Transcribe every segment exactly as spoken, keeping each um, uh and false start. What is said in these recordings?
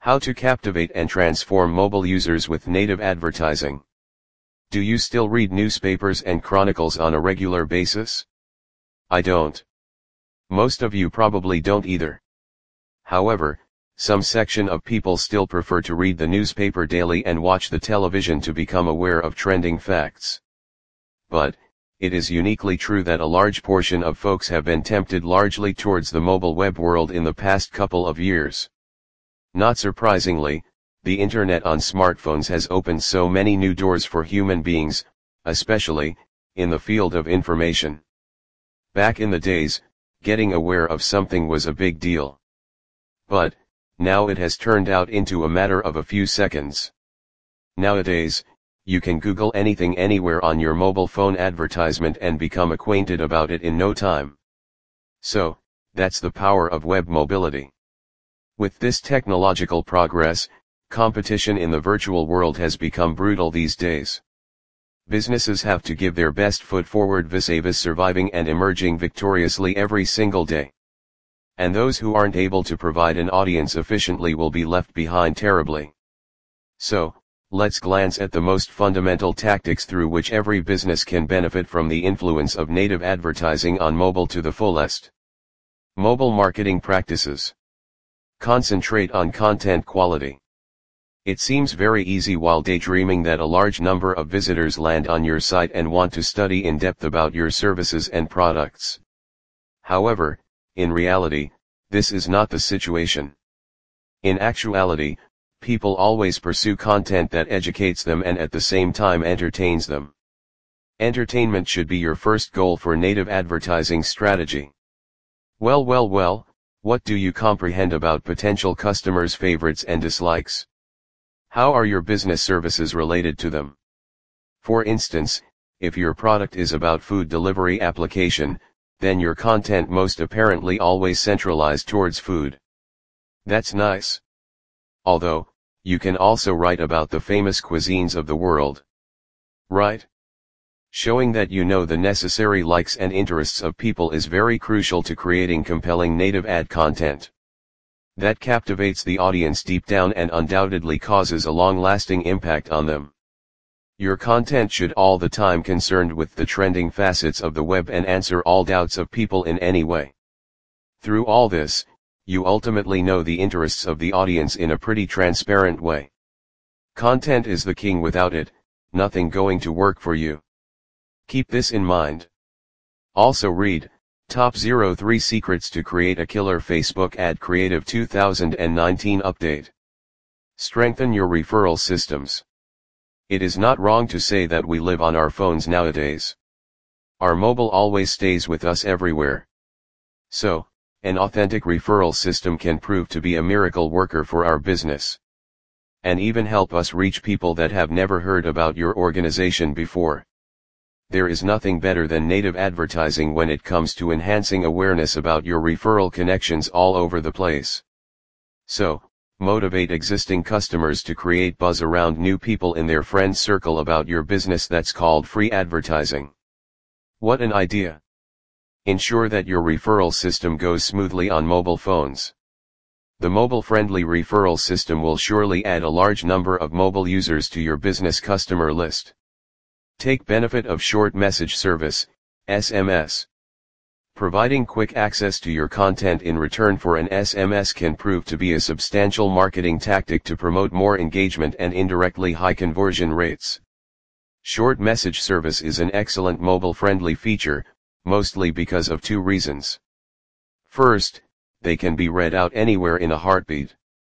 How to captivate and transform mobile users with native advertising. Do you still read newspapers and chronicles on a regular basis? I don't. Most of you probably don't either. However, some section of people still prefer to read the newspaper daily and watch the television to become aware of trending facts. But, it is uniquely true that a large portion of folks have been tempted largely towards the mobile web world in the past couple of years. Not surprisingly, the internet on smartphones has opened so many new doors for human beings, especially in the field of information. Back in the days, getting aware of something was a big deal. But, now it has turned out into a matter of a few seconds. Nowadays, you can Google anything anywhere on your mobile phone advertisement and become acquainted about it in no time. So, that's the power of web mobility. With this technological progress, competition in the virtual world has become brutal these days. Businesses have to give their best foot forward vis-a-vis surviving and emerging victoriously every single day. And those who aren't able to provide an audience efficiently will be left behind terribly. So, let's glance at the most fundamental tactics through which every business can benefit from the influence of native advertising on mobile to the fullest. Mobile marketing practices. Concentrate on content quality. It seems very easy while daydreaming that a large number of visitors land on your site and want to study in depth about your services and products. However, in reality, this is not the situation. In actuality, people always pursue content that educates them and at the same time entertains them. Entertainment should be your first goal for native advertising strategy. Well well well, what do you comprehend about potential customers' favorites and dislikes? How are your business services related to them? For instance, if your product is about food delivery application, then your content most apparently always centralized towards food. That's nice. Although, you can also write about the famous cuisines of the world. Right? Showing that you know the necessary likes and interests of people is very crucial to creating compelling native ad content. That captivates the audience deep down and undoubtedly causes a long-lasting impact on them. Your content should all the time concerned with the trending facets of the web and answer all doubts of people in any way. Through all this, you ultimately know the interests of the audience in a pretty transparent way. Content is the king. Without it, nothing going to work for you. Keep this in mind. Also read, Top zero three Secrets to Create a Killer Facebook Ad Creative two thousand nineteen Update. Strengthen your referral systems. It is not wrong to say that we live on our phones nowadays. Our mobile always stays with us everywhere. So, an authentic referral system can prove to be a miracle worker for our business. And even help us reach people that have never heard about your organization before. There is nothing better than native advertising when it comes to enhancing awareness about your referral connections all over the place. So, motivate existing customers to create buzz around new people in their friend circle about your business. That's called free advertising. What an idea! Ensure that your referral system goes smoothly on mobile phones. The mobile-friendly referral system will surely add a large number of mobile users to your business customer list. Take benefit of short message service, S M S. Providing quick access to your content in return for an S M S can prove to be a substantial marketing tactic to promote more engagement and indirectly high conversion rates. Short message service is an excellent mobile-friendly feature, mostly because of two reasons. First, they can be read out anywhere in a heartbeat.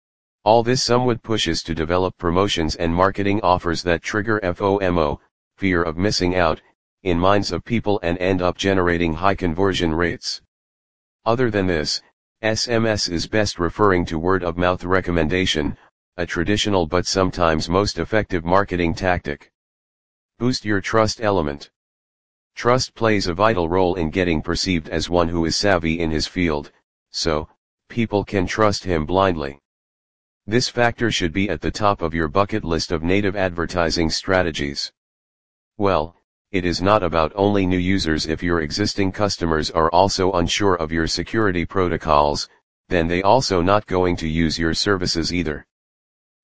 All this somewhat pushes to develop promotions and marketing offers that trigger FOMO, fear of missing out, in minds of people and end up generating high conversion rates. Other than this, S M S is best referring to word-of-mouth recommendation, a traditional but sometimes most effective marketing tactic. Boost your trust element. Trust plays a vital role in getting perceived as one who is savvy in his field, so, people can trust him blindly. This factor should be at the top of your bucket list of native advertising strategies. Well, it is not about only new users. If your existing customers are also unsure of your security protocols, then they also not going to use your services either.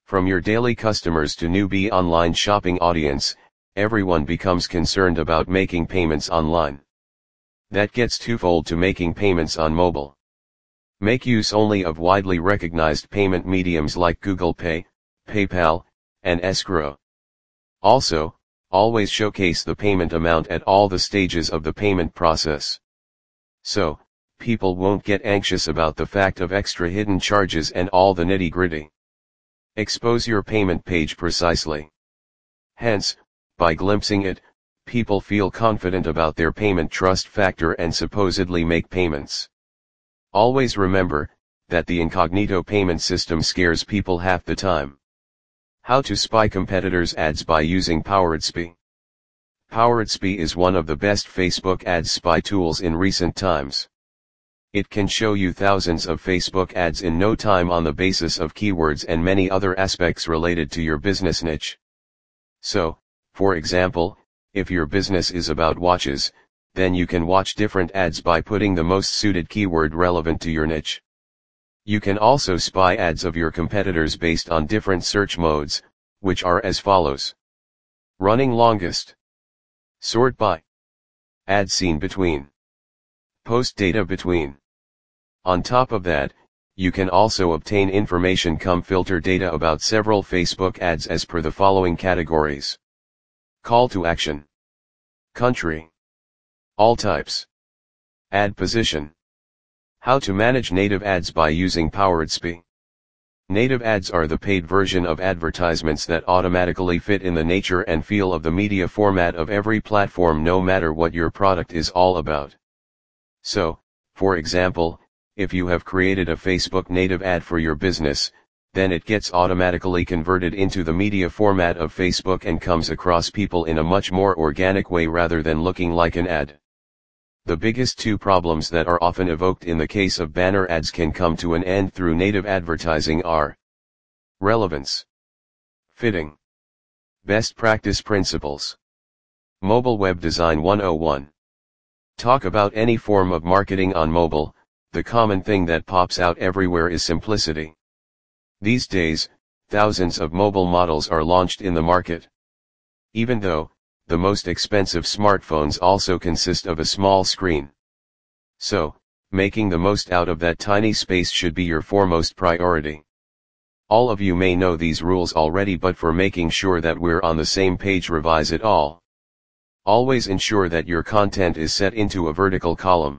From your daily customers to newbie online shopping audience, everyone becomes concerned about making payments online. That gets twofold to making payments on mobile. Make use only of widely recognized payment mediums like Google Pay, PayPal, and Escrow. Also, always showcase the payment amount at all the stages of the payment process. So, people won't get anxious about the fact of extra hidden charges and all the nitty-gritty. Expose your payment page precisely. Hence, by glimpsing it, people feel confident about their payment trust factor and supposedly make payments. Always remember that the incognito payment system scares people half the time. How to spy competitors' ads by using PoweredSpy. PoweredSpy is one of the best Facebook ads spy tools in recent times. It can show you thousands of Facebook ads in no time on the basis of keywords and many other aspects related to your business niche. So, for example, if your business is about watches, then you can watch different ads by putting the most suited keyword relevant to your niche. You can also spy ads of your competitors based on different search modes, which are as follows. Running longest. Sort by. Ad seen between. Post data between. On top of that, you can also obtain information cum filter data about several Facebook ads as per the following categories. Call to action. Country. All types. Ad position. How to manage native ads by using PoweredSpy. Native ads are the paid version of advertisements that automatically fit in the nature and feel of the media format of every platform no matter what your product is all about. So, for example, if you have created a Facebook native ad for your business, then it gets automatically converted into the media format of Facebook and comes across people in a much more organic way rather than looking like an ad. The biggest two problems that are often evoked in the case of banner ads can come to an end through native advertising are relevance, fitting, best practice principles. Mobile Web Design one oh one. Talk about any form of marketing on mobile. The common thing that pops out everywhere is simplicity. These days, thousands of mobile models are launched in the market. Even though, the most expensive smartphones also consist of a small screen. So, making the most out of that tiny space should be your foremost priority. All of you may know these rules already, but for making sure that we're on the same page, revise it all. Always ensure that your content is set into a vertical column.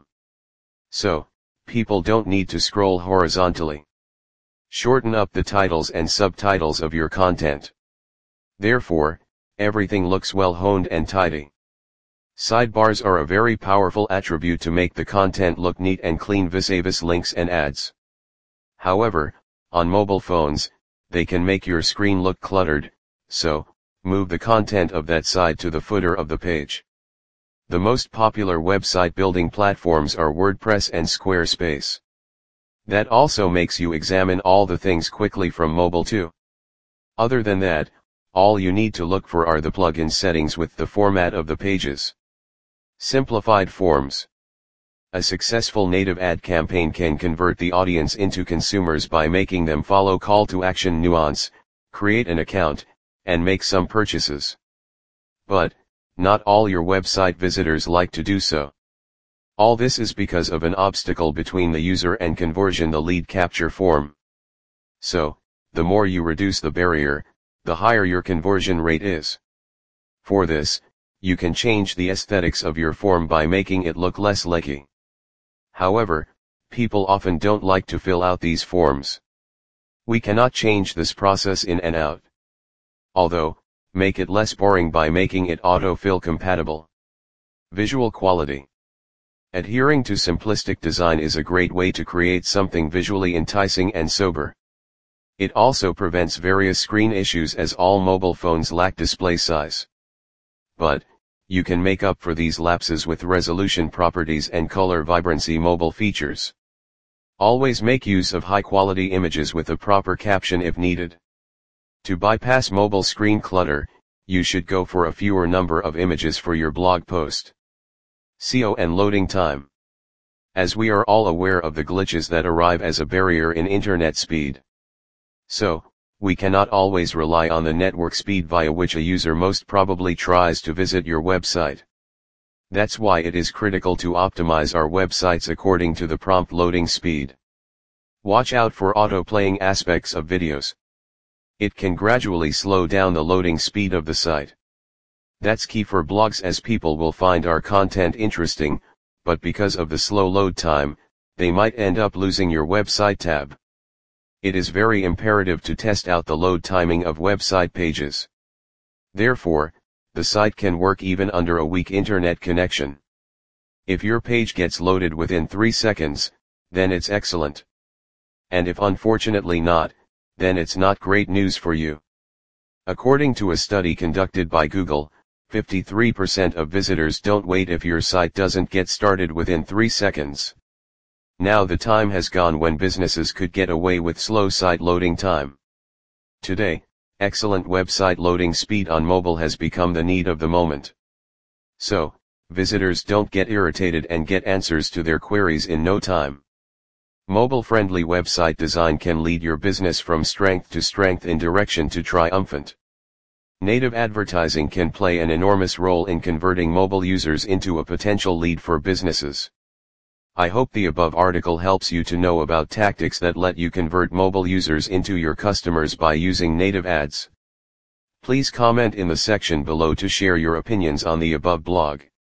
So, people don't need to scroll horizontally. Shorten up the titles and subtitles of your content. Therefore, everything looks well honed and tidy. Sidebars are a very powerful attribute to make the content look neat and clean vis-a-vis links and ads. However, on mobile phones, they can make your screen look cluttered, so, move the content of that side to the footer of the page. The most popular website building platforms are WordPress and Squarespace. That also makes you examine all the things quickly from mobile too. Other than that, all you need to look for are the plugin settings with the format of the pages. Simplified forms. A successful native ad campaign can convert the audience into consumers by making them follow call to action nuance, create an account, and make some purchases. But, not all your website visitors like to do so. All this is because of an obstacle between the user and conversion, the lead capture form. So, the more you reduce the barrier, the higher your conversion rate is. For this, you can change the aesthetics of your form by making it look less leggy. However, people often don't like to fill out these forms. We cannot change this process in and out. Although, make it less boring by making it autofill compatible. Visual quality. Adhering to simplistic design is a great way to create something visually enticing and sober. It also prevents various screen issues as all mobile phones lack display size. But, you can make up for these lapses with resolution properties and color vibrancy mobile features. Always make use of high-quality images with a proper caption if needed. To bypass mobile screen clutter, you should go for a fewer number of images for your blog post. S E O and loading time. As we are all aware of the glitches that arrive as a barrier in internet speed. So, We cannot always rely on the network speed via which a user most probably tries to visit your website. That's why it is critical to optimize our websites according to the prompt loading speed. Watch out for auto-playing aspects of videos. It can gradually slow down the loading speed of the site. That's key for blogs, as people will find our content interesting, but because of the slow load time, they might end up losing your website tab. It is very imperative to test out the load timing of website pages. Therefore, the site can work even under a weak internet connection. If your page gets loaded within three seconds, then it's excellent. And if unfortunately not, then it's not great news for you. According to a study conducted by Google, fifty-three percent of visitors don't wait if your site doesn't get started within three seconds. Now the time has gone when businesses could get away with slow site loading time. Today, excellent website loading speed on mobile has become the need of the moment. So, visitors don't get irritated and get answers to their queries in no time. Mobile-friendly website design can lead your business from strength to strength in direction to triumphant. Native advertising can play an enormous role in converting mobile users into a potential lead for businesses. I hope the above article helps you to know about tactics that let you convert mobile users into your customers by using native ads. Please comment in the section below to share your opinions on the above blog.